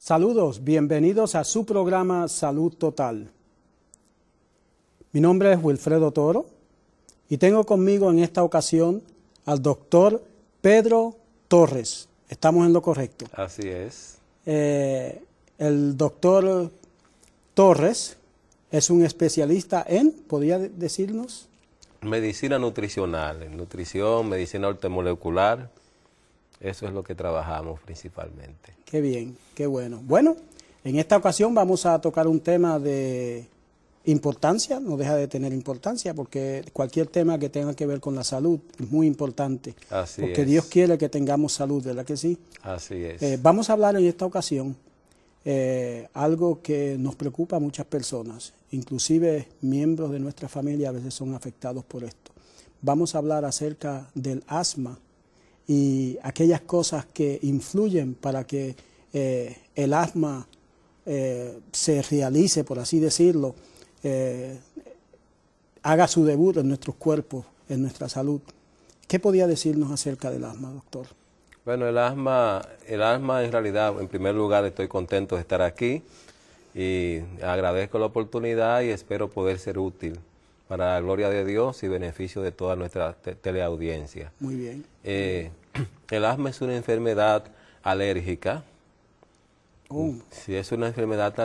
Saludos, bienvenidos a su programa Salud Total. Mi nombre es Wilfredo Toro y tengo conmigo en esta ocasión al doctor Pedro Torres. ¿Estamos en lo correcto? Así es. El doctor Torres es un especialista en, ¿podría decirnos? Medicina nutricional, nutrición, medicina ortomolecular, eso es lo que trabajamos principalmente. Qué bien, qué bueno. Bueno, en esta ocasión vamos a tocar un tema de importancia, no deja de tener importancia, porque cualquier tema que tenga que ver con la salud es muy importante. Así porque es. Dios quiere que tengamos salud, ¿verdad que sí? Así es. Vamos a hablar en esta ocasión algo que nos preocupa a muchas personas, inclusive miembros de nuestra familia a veces son afectados por esto. Vamos a hablar acerca del asma y aquellas cosas que influyen para que el asma se realice, por así decirlo, haga su debut en nuestros cuerpos, en nuestra salud. ¿Qué podía decirnos acerca del asma, doctor? Bueno, el asma en realidad, en primer lugar, estoy contento de estar aquí y agradezco la oportunidad y espero poder ser útil para la gloria de Dios y beneficio de toda nuestra teleaudiencia. Muy bien. El asma es una enfermedad alérgica. Si es una enfermedad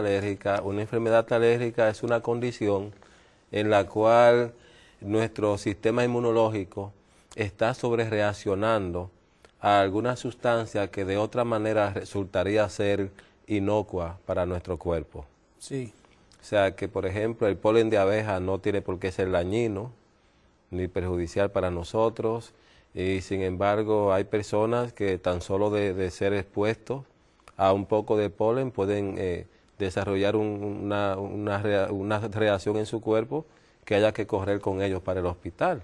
alérgica es una condición en la cual nuestro sistema inmunológico está sobrereaccionando a alguna sustancia que de otra manera resultaría ser inocua para nuestro cuerpo. Sí. O sea que, por ejemplo, el polen de abeja no tiene por qué ser dañino ni perjudicial para nosotros, y sin embargo hay personas que tan solo de ser expuestos a un poco de polen pueden desarrollar una reacción en su cuerpo que haya que correr con ellos para el hospital,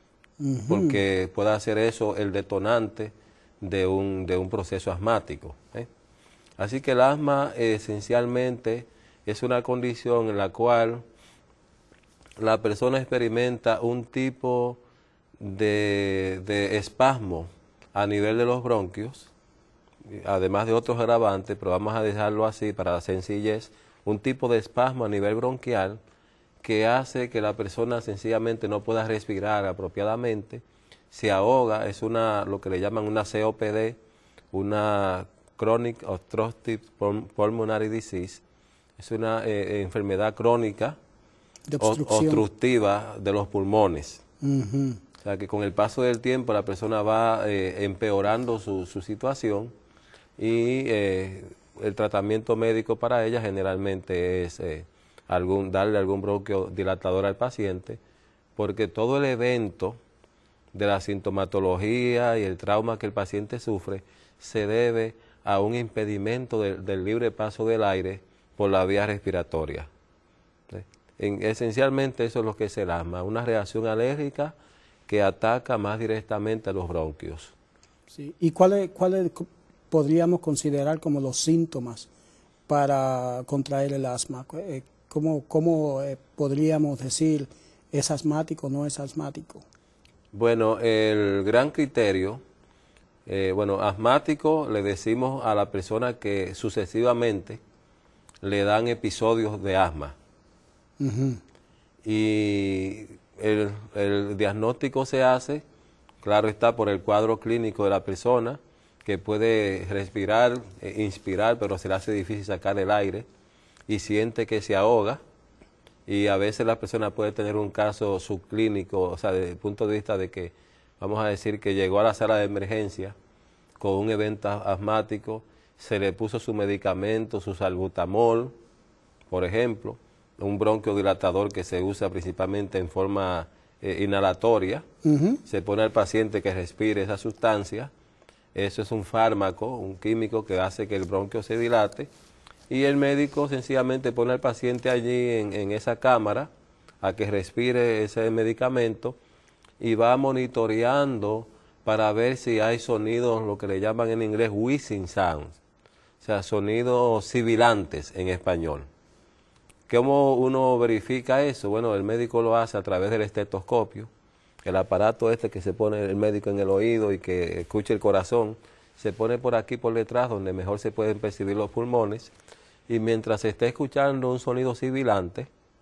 porque puede hacer eso el detonante de un proceso asmático. Así que el asma esencialmente es una condición en la cual la persona experimenta un tipo de espasmo a nivel de los bronquios, además de otros agravantes, pero vamos a dejarlo así para la sencillez, un tipo de espasmo a nivel bronquial que hace que la persona sencillamente no pueda respirar apropiadamente, se ahoga, es lo que le llaman una COPD, una Chronic Obstructive Pulmonary Disease, es una enfermedad crónica obstructiva de los pulmones. O sea que con el paso del tiempo la persona va empeorando su situación y el tratamiento médico para ella generalmente es darle algún bronquiodilatador al paciente, porque todo el evento de la sintomatología y el trauma que el paciente sufre se debe a un impedimento del libre paso del aire por la vía respiratoria. Esencialmente eso es lo que es el asma, una reacción alérgica que ataca más directamente a los bronquios. Sí. ¿Y cuáles podríamos considerar como los síntomas para contraer el asma? ¿Cómo podríamos decir es asmático o no es asmático? Bueno, el gran criterio, asmático le decimos a la persona que sucesivamente le dan episodios de asma. Y el diagnóstico se hace, claro está, por el cuadro clínico de la persona, que puede respirar, inspirar, pero se le hace difícil sacar el aire y siente que se ahoga. Y a veces la persona puede tener un caso subclínico, o sea, desde el punto de vista de que, vamos a decir, que llegó a la sala de emergencia con un evento asmático, se le puso su medicamento, su salbutamol, por ejemplo, un bronquiodilatador que se usa principalmente en forma inhalatoria, se pone al paciente que respire esa sustancia, eso es un fármaco, un químico que hace que el bronquio se dilate, y el médico sencillamente pone al paciente allí en esa cámara a que respire ese medicamento y va monitoreando para ver si hay sonidos, lo que le llaman en inglés wheezing sounds, o sea, sonidos sibilantes en español. ¿Cómo uno verifica eso? Bueno, el médico lo hace a través del estetoscopio, el aparato este que se pone el médico en el oído y que escucha el corazón. se pone por aquí por detrás, donde mejor se pueden percibir los pulmones, y mientras se esté escuchando un sonido sibilante,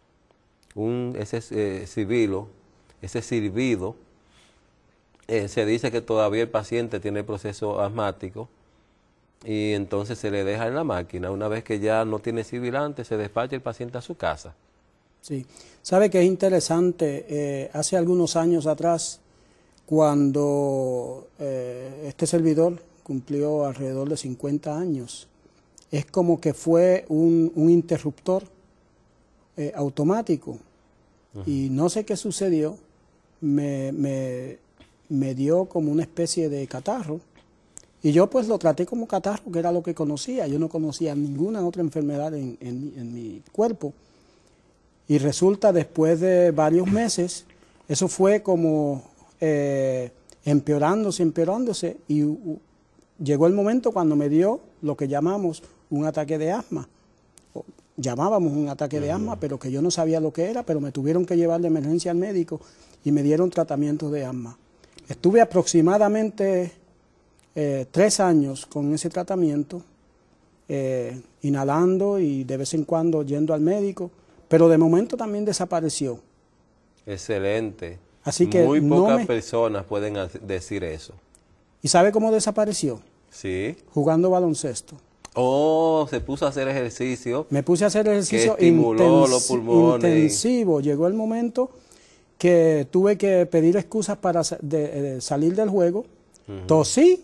ese silbido, se dice que todavía el paciente tiene proceso asmático, y entonces se le deja en la máquina. Una vez que ya no tiene sibilante, se despacha el paciente a su casa. Sí, sabe que es interesante, hace algunos años atrás, cuando este servidor cumplió alrededor de 50 años, es como que fue un interruptor automático, y no sé qué sucedió, me dio como una especie de catarro, y yo pues lo traté como catarro, que era lo que conocía. Yo no conocía ninguna otra enfermedad en mi cuerpo. Y resulta, después de varios meses, eso fue como empeorándose, y llegó el momento cuando me dio lo que llamamos un ataque de asma. Llamábamos un ataque de asma, pero que yo no sabía lo que era, pero me tuvieron que llevar de emergencia al médico y me dieron tratamiento de asma. Estuve aproximadamente 3 años con ese tratamiento, inhalando y de vez en cuando yendo al médico, pero de momento también desapareció. Excelente. Así que muy pocas personas pueden decir eso. ¿Y sabe cómo desapareció? Sí. Jugando baloncesto. Oh, se puso a hacer ejercicio. Me puse a hacer ejercicio estimuló los pulmones. Intensivo. Llegó el momento que tuve que pedir excusas para salir del juego. Tosí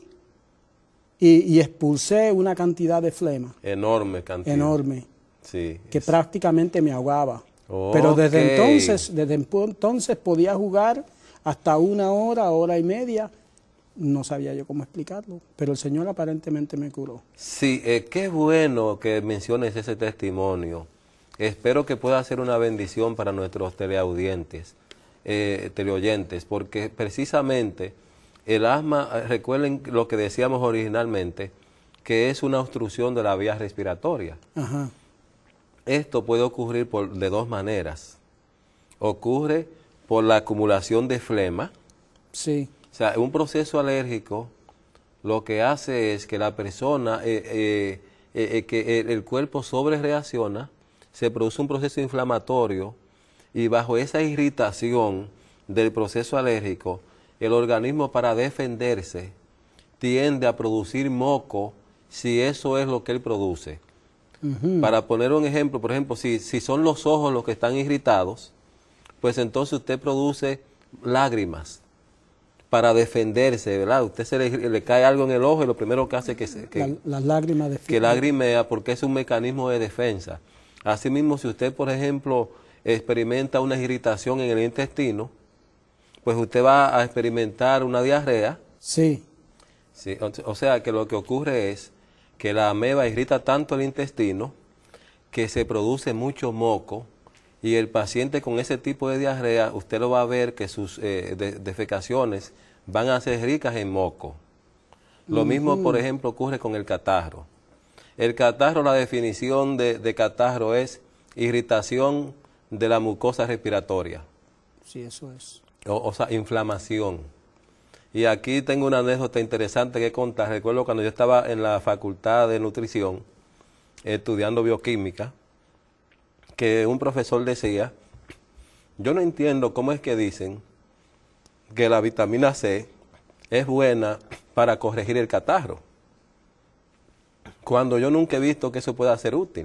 y expulsé una cantidad de flema. Enorme cantidad. Enorme. Sí. Que prácticamente me ahogaba. Okay. Pero desde entonces podía jugar hasta 1 hora, hora y media. No sabía yo cómo explicarlo, pero el Señor aparentemente me curó. Sí, qué bueno que menciones ese testimonio. Espero que pueda ser una bendición para nuestros teleaudientes, teleoyentes, porque precisamente el asma, recuerden lo que decíamos originalmente, que es una obstrucción de la vía respiratoria. Ajá. Esto puede ocurrir de 2 maneras. Ocurre por la acumulación de flema. Sí. O sea, un proceso alérgico lo que hace es que la persona, que el cuerpo sobrereacciona, se produce un proceso inflamatorio, y bajo esa irritación del proceso alérgico, el organismo, para defenderse, tiende a producir moco, si eso es lo que él produce. Para poner un ejemplo, por ejemplo, si son los ojos los que están irritados, pues entonces usted produce lágrimas para defenderse, ¿verdad? Usted le cae algo en el ojo y lo primero que hace es que las lágrimas que lagrimea, porque es un mecanismo de defensa. Asimismo, si usted, por ejemplo, experimenta una irritación en el intestino, pues usted va a experimentar una diarrea. Sí. Sí, o sea que lo que ocurre es que la ameba irrita tanto el intestino que se produce mucho moco, y el paciente con ese tipo de diarrea, usted lo va a ver que sus defecaciones van a ser ricas en moco. Lo mismo, por ejemplo, ocurre con el catarro. El catarro, la definición de catarro es irritación de la mucosa respiratoria. Sí, eso es. O sea, inflamación. Y aquí tengo una anécdota interesante que contar. Recuerdo cuando yo estaba en la Facultad de Nutrición, estudiando bioquímica, que un profesor decía, yo no entiendo cómo es que dicen que la vitamina C es buena para corregir el catarro, cuando yo nunca he visto que eso pueda ser útil.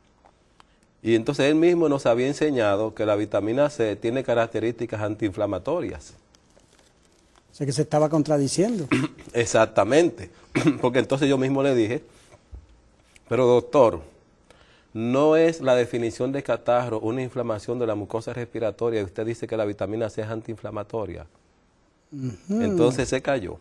Y entonces él mismo nos había enseñado que la vitamina C tiene características antiinflamatorias. O sea que se estaba contradiciendo. Exactamente, porque entonces yo mismo le dije, pero doctor, no es la definición de catarro una inflamación de la mucosa respiratoria, y usted dice que la vitamina C es antiinflamatoria. Entonces se cayó.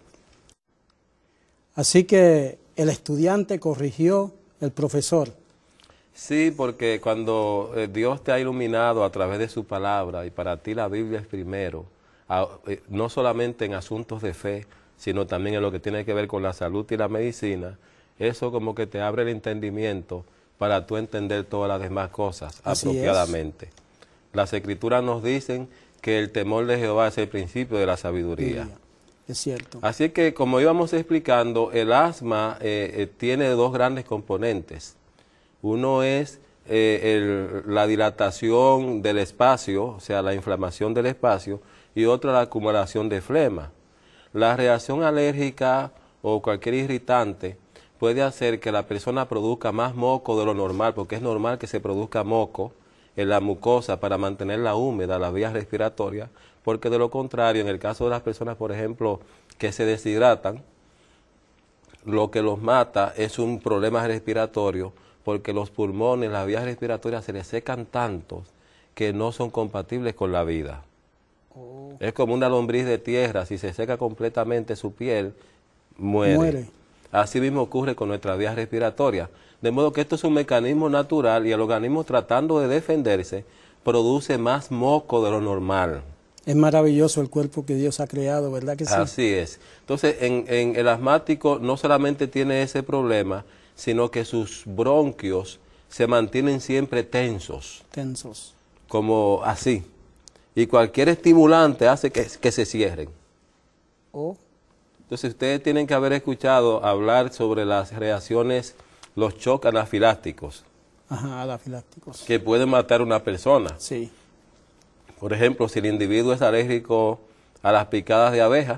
Así que el estudiante corrigió el profesor. Sí, porque cuando Dios te ha iluminado a través de su palabra, y para ti la Biblia es primero, no solamente en asuntos de fe, sino también en lo que tiene que ver con la salud y la medicina, eso como que te abre el entendimiento para tú entender todas las demás cosas apropiadamente. Las Escrituras nos dicen que el temor de Jehová es el principio de la sabiduría. Es cierto. Así que, como íbamos explicando, el asma tiene dos grandes componentes. Uno es la dilatación del espacio, o sea, la inflamación del espacio, y otro la acumulación de flema. La reacción alérgica o cualquier irritante puede hacer que la persona produzca más moco de lo normal, porque es normal que se produzca moco en la mucosa para mantenerla húmeda, las vías respiratorias, porque de lo contrario, en el caso de las personas, por ejemplo, que se deshidratan, lo que los mata es un problema respiratorio, porque los pulmones, las vías respiratorias se les secan tanto que no son compatibles con la vida. Oh. Es como una lombriz de tierra, si se seca completamente su piel, muere. Así mismo ocurre con nuestras vías respiratorias. De modo que esto es un mecanismo natural y el organismo, tratando de defenderse, produce más moco de lo normal. Es maravilloso el cuerpo que Dios ha creado, ¿verdad que sí? Así es. Entonces, en el asmático no solamente tiene ese problema, sino que sus bronquios se mantienen siempre tensos. Tensos. Como así. Y cualquier estimulante hace que se cierren. Oh. Entonces, ustedes tienen que haber escuchado hablar sobre las reacciones, los shock anafilácticos. Ajá, anafilácticos. Que pueden matar a una persona. Sí. Por ejemplo, si el individuo es alérgico a las picadas de abeja,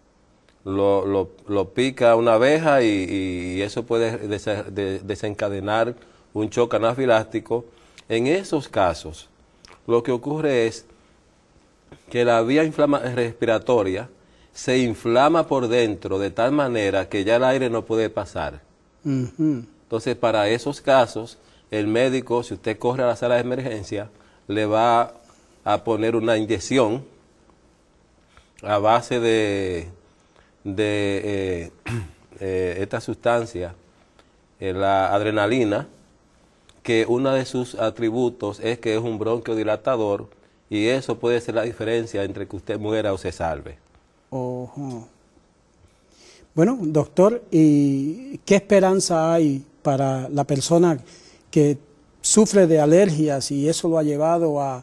lo pica una abeja y eso puede desencadenar un shock anafiláctico. En esos casos, lo que ocurre es que la vía respiratoria se inflama por dentro de tal manera que ya el aire no puede pasar. Entonces, para esos casos, el médico, si usted corre a la sala de emergencia, le va a poner una inyección a base de esta sustancia, la adrenalina, que uno de sus atributos es que es un bronquiodilatador, y eso puede ser la diferencia entre que usted muera o se salve. Bueno, doctor, ¿y qué esperanza hay para la persona que sufre de alergias y eso lo ha llevado a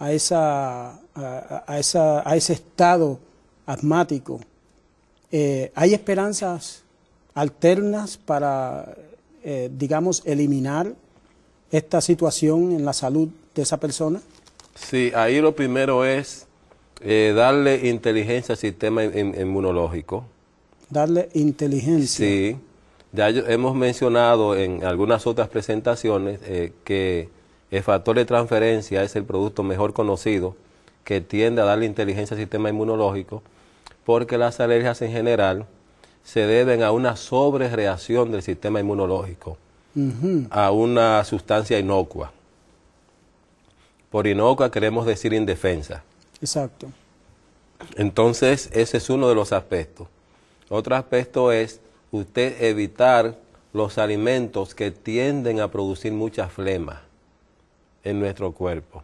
ese estado asmático? ¿Hay esperanzas alternas para, digamos, eliminar esta situación en la salud de esa persona? Sí, ahí lo primero es darle inteligencia al sistema inmunológico. Darle inteligencia. Sí, ya hemos mencionado en algunas otras presentaciones que el factor de transferencia es el producto mejor conocido que tiende a darle inteligencia al sistema inmunológico, porque las alergias en general se deben a una sobrereacción del sistema inmunológico a una sustancia inocua. Por inocua queremos decir indefensa. Exacto. Entonces, ese es uno de los aspectos. Otro aspecto es usted evitar los alimentos que tienden a producir mucha flema en nuestro cuerpo.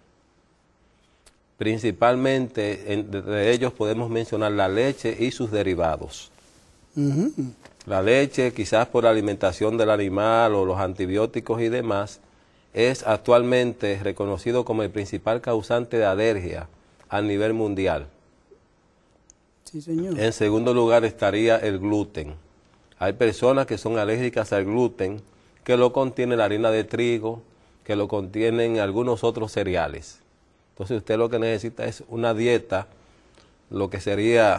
Principalmente, de ellos podemos mencionar la leche y sus derivados. La leche, quizás por la alimentación del animal o los antibióticos y demás, es actualmente reconocido como el principal causante de alergia a nivel mundial. Sí, señor. En segundo lugar estaría el gluten. Hay personas que son alérgicas al gluten, que lo contiene la harina de trigo, que lo contienen algunos otros cereales. Entonces usted lo que necesita es una dieta, lo que sería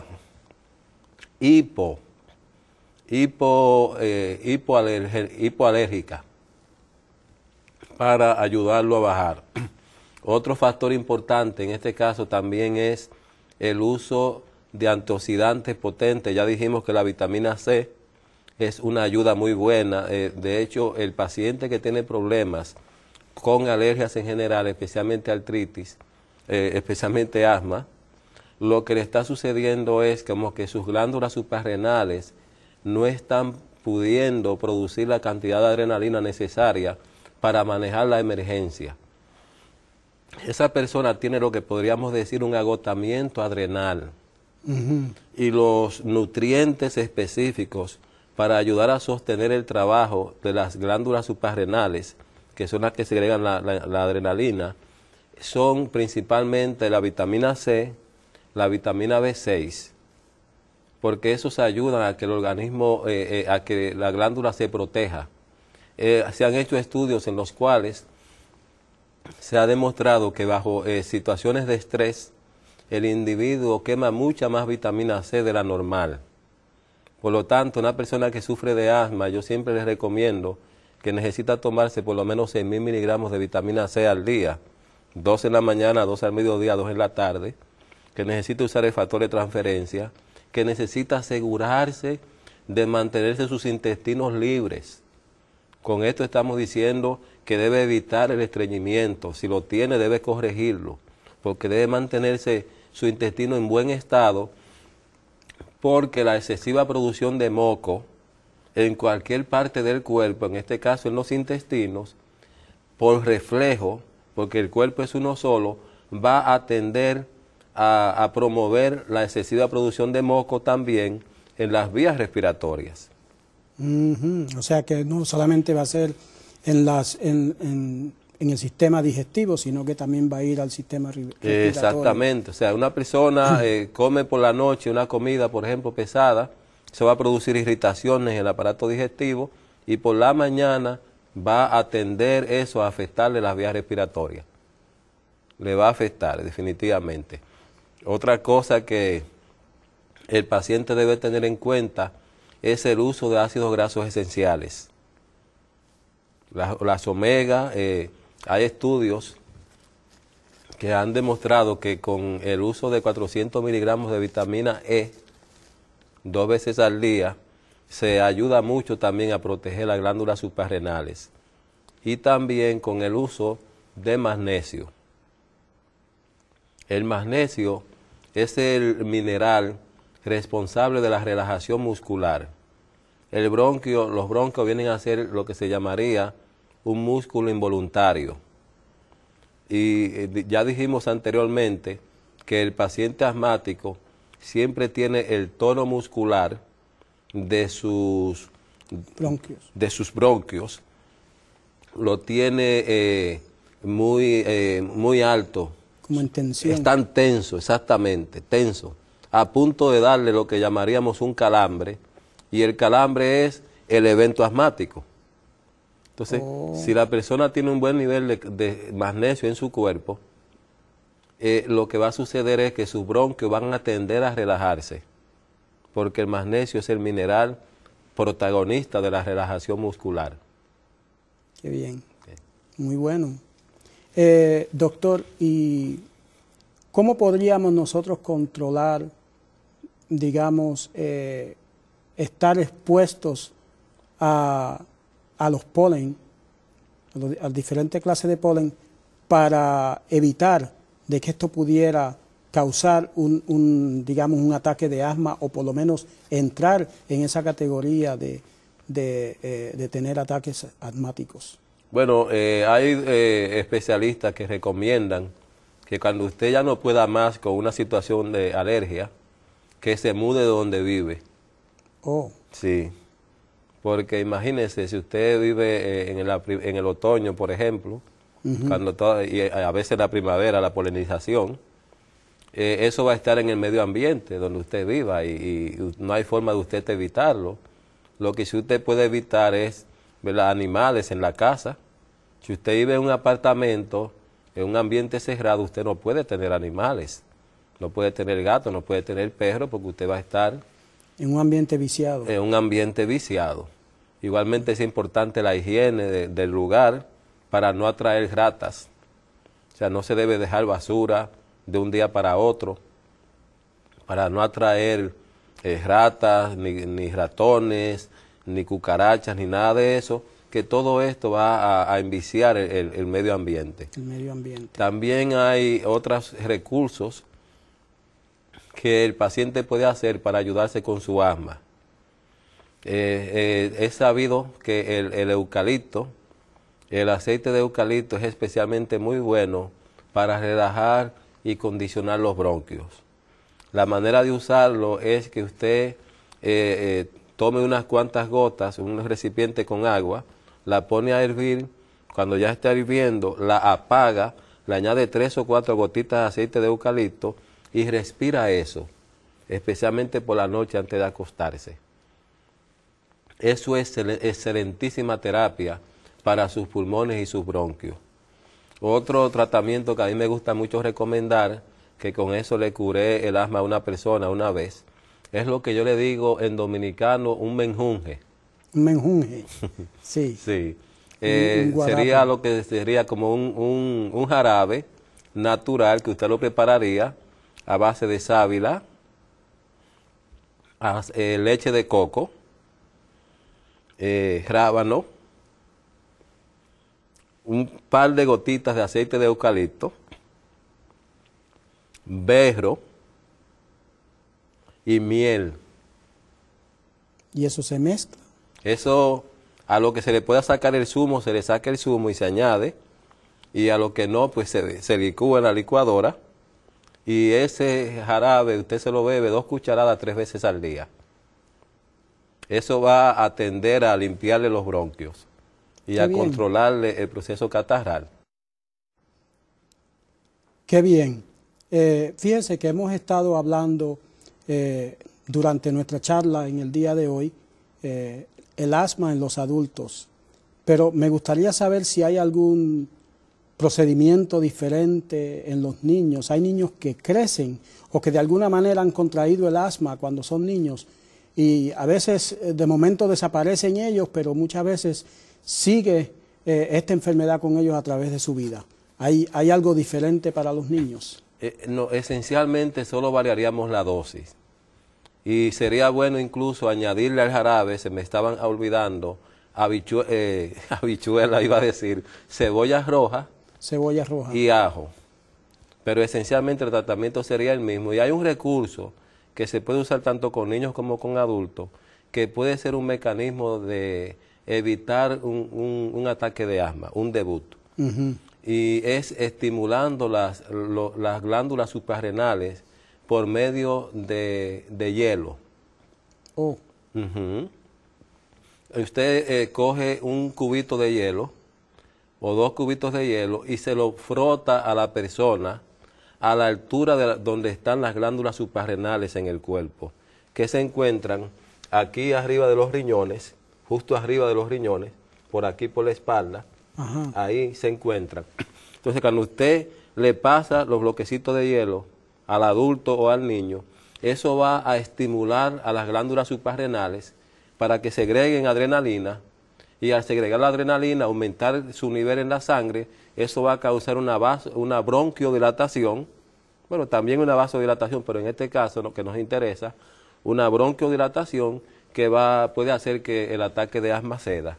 hipoalérgica, para ayudarlo a bajar. Otro factor importante en este caso también es el uso de antioxidantes potentes. Ya dijimos que la vitamina C es una ayuda muy buena. De hecho, el paciente que tiene problemas con alergias en general, especialmente artritis, especialmente asma, lo que le está sucediendo es como que sus glándulas suprarrenales no están pudiendo producir la cantidad de adrenalina necesaria para manejar la emergencia. Esa persona tiene lo que podríamos decir un agotamiento adrenal. Y los nutrientes específicos para ayudar a sostener el trabajo de las glándulas suprarrenales, que son las que segregan la adrenalina, son principalmente la vitamina C, la vitamina B6 porque esos ayudan a que el organismo, a que la glándula se proteja. Se han hecho estudios en los cuales se ha demostrado que bajo situaciones de estrés, el individuo quema mucha más vitamina C de la normal. Por lo tanto, una persona que sufre de asma, yo siempre les recomiendo que necesita tomarse por lo menos 6.000 miligramos de vitamina C al día, 2 en la mañana, 2 al mediodía, 2 en la tarde, que necesita usar el factor de transferencia, que necesita asegurarse de mantenerse sus intestinos libres. Con esto estamos diciendo que debe evitar el estreñimiento, si lo tiene debe corregirlo, porque debe mantenerse su intestino en buen estado, porque la excesiva producción de moco en cualquier parte del cuerpo, en este caso en los intestinos, por reflejo, porque el cuerpo es uno solo, va a tender a promover la excesiva producción de moco también en las vías respiratorias. O sea que no solamente va a ser en el sistema digestivo, sino que también va a ir al sistema respiratorio. Exactamente, o sea, una persona come por la noche una comida, por ejemplo, pesada, se va a producir irritaciones en el aparato digestivo y por la mañana va a tender eso a afectarle las vías respiratorias. Le va a afectar definitivamente. Otra cosa que el paciente debe tener en cuenta es el uso de ácidos grasos esenciales. Las omega, hay estudios que han demostrado que con el uso de 400 miligramos de vitamina E 2 veces al día se ayuda mucho también a proteger las glándulas suprarrenales y también con el uso de magnesio. El magnesio es el mineral responsable de la relajación muscular. Los bronquios vienen a ser lo que se llamaría un músculo involuntario. Y ya dijimos anteriormente que el paciente asmático siempre tiene el tono muscular de sus bronquios, lo tiene muy alto. Como en tensión. Están tenso, exactamente, tenso, a punto de darle lo que llamaríamos un calambre, y el calambre es el evento asmático. Entonces, si la persona tiene un buen nivel de magnesio en su cuerpo, lo que va a suceder es que sus bronquios van a tender a relajarse, porque el magnesio es el mineral protagonista de la relajación muscular. Qué bien, muy bueno. Doctor, ¿y cómo podríamos nosotros controlar, digamos, estar expuestos a los polen, a diferentes clases de polen, para evitar de que esto pudiera causar digamos, un ataque de asma, o por lo menos entrar en esa categoría de tener ataques asmáticos? Bueno, hay especialistas que recomiendan que cuando usted ya no pueda más con una situación de alergia, que se mude de donde vive. Oh. Sí, porque imagínese, si usted vive en el otoño, por ejemplo, y a veces la primavera, la polinización, eso va a estar en el medio ambiente donde usted viva y no hay forma de usted evitarlo. Lo que sí usted puede evitar es ver animales en la casa. Si usted vive en un apartamento, en un ambiente cerrado, usted no puede tener animales, no puede tener gatos, no puede tener perros, porque usted va a estar en un ambiente viciado. En un ambiente viciado. Igualmente es importante la higiene del lugar para no atraer ratas. O sea, no se debe dejar basura de un día para otro para no atraer ratas, ni ratones, ni cucarachas, ni nada de eso, que todo esto va a enviciar el medio ambiente. El medio ambiente. También hay otros recursos que el paciente puede hacer para ayudarse con su asma. Es sabido que el eucalipto, el aceite de eucalipto es especialmente muy bueno para relajar y condicionar los bronquios. La manera de usarlo es que usted tome unas cuantas gotas, un recipiente con agua, la pone a hervir, cuando ya está hirviendo, la apaga, le añade 3 o 4 gotitas de aceite de eucalipto y respira eso especialmente por la noche antes de acostarse. Eso es excelentísima terapia para sus pulmones y sus bronquios. Otro tratamiento que a mí me gusta mucho recomendar, que con eso le curé el asma a una persona una vez, es lo que yo le digo en dominicano, un menjunje. Un menjunje, sí. Sí. Un Sería lo que sería como un jarabe natural que usted lo prepararía a base de sábila, leche de coco, rábano, un par de gotitas de aceite de eucalipto, berro y miel. ¿Y eso se mezcla? Eso, a lo que se le pueda sacar el zumo, se le saca el zumo y se añade, y a lo que no, pues se licúa en la licuadora, y ese jarabe usted se lo bebe 2 cucharadas 3 veces al día. Eso va a tender a limpiarle los bronquios y a controlarle el proceso catarral. Qué bien. Fíjense que hemos estado hablando durante nuestra charla en el día de hoy, el asma en los adultos, pero me gustaría saber si hay algún procedimiento diferente en los niños. Hay niños que crecen o que de alguna manera han contraído el asma cuando son niños y a veces de momento desaparecen ellos, pero muchas veces sigue esta enfermedad con ellos a través de su vida. ¿Hay algo diferente para los niños? No, esencialmente solo variaríamos la dosis. Y sería bueno incluso añadirle al jarabe, se me estaban olvidando, habichuela, iba a decir, cebolla roja y ajo. Pero esencialmente el tratamiento sería el mismo. Y hay un recurso que se puede usar tanto con niños como con adultos, que puede ser un mecanismo de evitar un ataque de asma, un debut. Y es estimulando las glándulas suprarrenales por medio de hielo. Usted coge un cubito de hielo o 2 cubitos de hielo y se lo frota a la persona a la altura de donde están las glándulas suprarrenales en el cuerpo, que se encuentran aquí arriba de los riñones, justo arriba de los riñones, por aquí por la espalda. Ahí se encuentran. Entonces, cuando usted le pasa los bloquecitos de hielo al adulto o al niño, eso va a estimular a las glándulas suprarrenales para que segreguen adrenalina, y al segregar la adrenalina, aumentar su nivel en la sangre, eso va a causar una bronquiodilatación, bueno, también una vasodilatación, pero en este caso, lo que nos interesa, una bronquiodilatación que puede hacer que el ataque de asma ceda.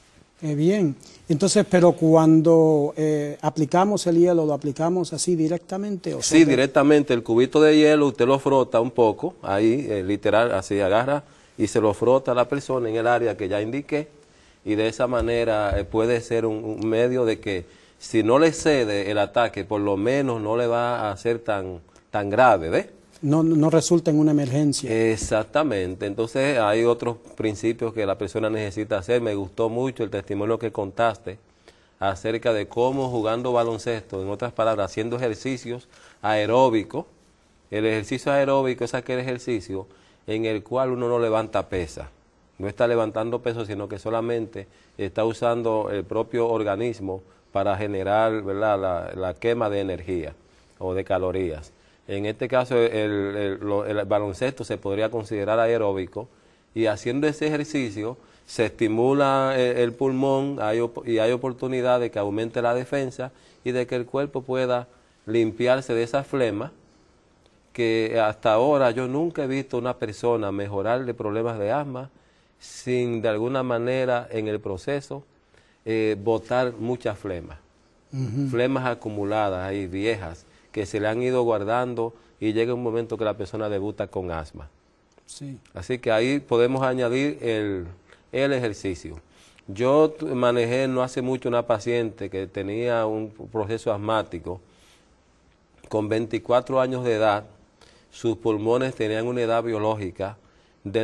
Bien, entonces, pero cuando aplicamos el hielo, ¿lo aplicamos así directamente? ¿O sí, directamente, el cubito de hielo usted lo frota un poco, ahí literal, así agarra y se lo frota a la persona en el área que ya indiqué, y de esa manera puede ser un medio de que si no le cede el ataque, por lo menos no le va a ser tan grave, ¿ves? No resulta en una emergencia. Exactamente. Entonces hay otros principios que la persona necesita hacer. Me gustó mucho el testimonio que contaste acerca de cómo jugando baloncesto, en otras palabras, haciendo ejercicios aeróbicos. El ejercicio aeróbico es aquel ejercicio en el cual uno no levanta pesas. No está levantando peso, sino que solamente está usando el propio organismo para generar, ¿verdad?, la quema de energía o de calorías. En este caso, el baloncesto se podría considerar aeróbico, y haciendo ese ejercicio se estimula el pulmón y hay oportunidad de que aumente la defensa y de que el cuerpo pueda limpiarse de esa flema, que hasta ahora yo nunca he visto una persona mejorar de problemas de asma sin de alguna manera en el proceso botar muchas flemas, flemas acumuladas ahí, viejas, que se le han ido guardando, y llega un momento que la persona debuta con asma. Sí. Así que ahí podemos añadir el ejercicio. Yo manejé no hace mucho una paciente que tenía un proceso asmático con 24 años de edad. Sus pulmones tenían una edad biológica de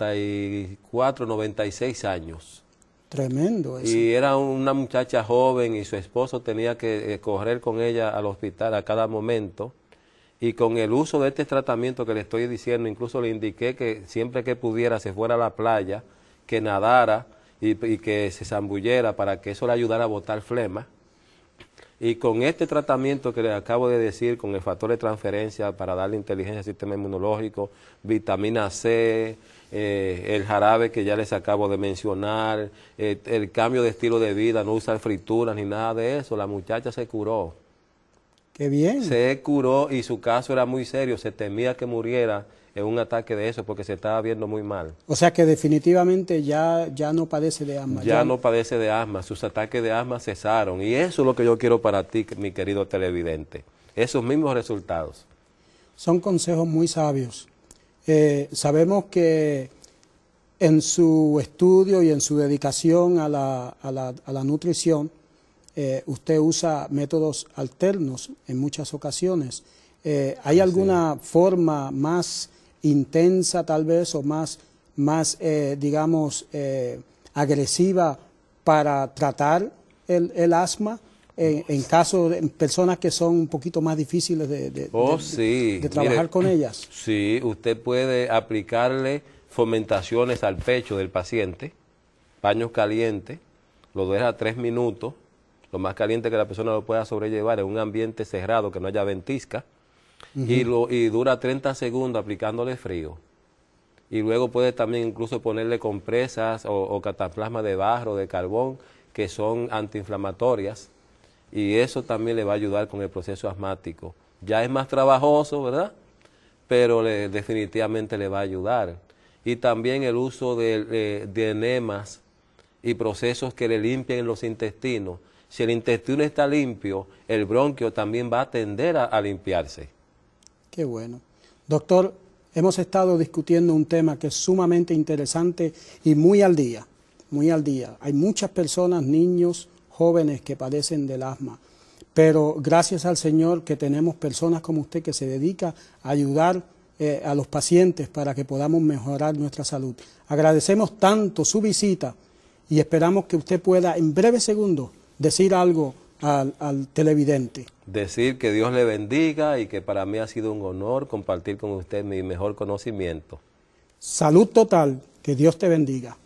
94, 96 años. Tremendo eso. Y era una muchacha joven y su esposo tenía que correr con ella al hospital a cada momento. Y con el uso de este tratamiento que le estoy diciendo, incluso le indiqué que siempre que pudiera se fuera a la playa, que nadara y que se zambullera para que eso le ayudara a botar flema. Y con este tratamiento que le acabo de decir, con el factor de transferencia para darle inteligencia al sistema inmunológico, vitamina C, el jarabe que ya les acabo de mencionar, el cambio de estilo de vida, no usar frituras ni nada de eso, la muchacha se curó. ¡Qué bien! Se curó y su caso era muy serio, se temía que muriera en un ataque de eso porque se estaba viendo muy mal. O sea que definitivamente ya no padece de asma. Ya no padece de asma, sus ataques de asma cesaron y eso es lo que yo quiero para ti, mi querido televidente, esos mismos resultados. Son consejos muy sabios. Sabemos que en su estudio y en su dedicación a la nutrición, usted usa métodos alternos en muchas ocasiones. ¿Hay alguna forma más intensa tal vez o más digamos, agresiva para tratar el asma en caso de personas que son un poquito más difíciles de trabajar? Mire, con ellas? Sí, usted puede aplicarle fomentaciones al pecho del paciente, paños calientes, lo deja 3 minutos, lo más caliente que la persona lo pueda sobrellevar en un ambiente cerrado que no haya ventisca, y dura 30 segundos aplicándole frío. Y luego puede también incluso ponerle compresas o cataplasma de barro, de carbón, que son antiinflamatorias, y eso también le va a ayudar con el proceso asmático. Ya es más trabajoso, ¿verdad? Pero definitivamente le va a ayudar. Y también el uso de enemas y procesos que le limpien los intestinos. Si el intestino está limpio, el bronquio también va a tender a limpiarse. Qué bueno. Doctor, hemos estado discutiendo un tema que es sumamente interesante y muy al día, muy al día. Hay muchas personas, niños, jóvenes que padecen del asma, pero gracias al Señor que tenemos personas como usted que se dedica a ayudar a los pacientes para que podamos mejorar nuestra salud. Agradecemos tanto su visita y esperamos que usted pueda en breves segundos decir algo al televidente. Decir que Dios le bendiga y que para mí ha sido un honor compartir con usted mi mejor conocimiento. Salud total, que Dios te bendiga.